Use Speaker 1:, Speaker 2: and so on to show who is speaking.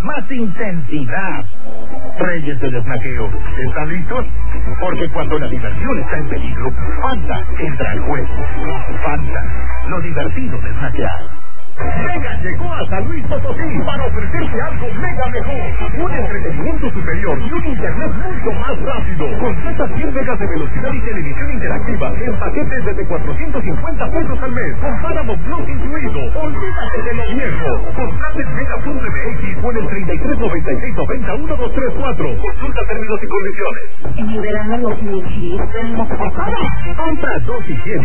Speaker 1: más intensidad. Reyes del snaqueo, ¿están listos? Porque cuando la diversión está en peligro, Fanta entra al juego. Fanta, lo divertido de snackear. Mega llegó a San Luis Potosí para ofrecerte algo mega mejor. Un entretenimiento superior y un internet mucho más rápido. Contrata 100 megas de velocidad y televisión interactiva en paquetes desde 450 pesos al mes. Con Paramount Plus incluido. Olvídate de lo viejo. Contrata en Mega.mx o en el 3396901234. Consulta términos y condiciones.
Speaker 2: En el verano los mil.
Speaker 1: Compra 2 y 100.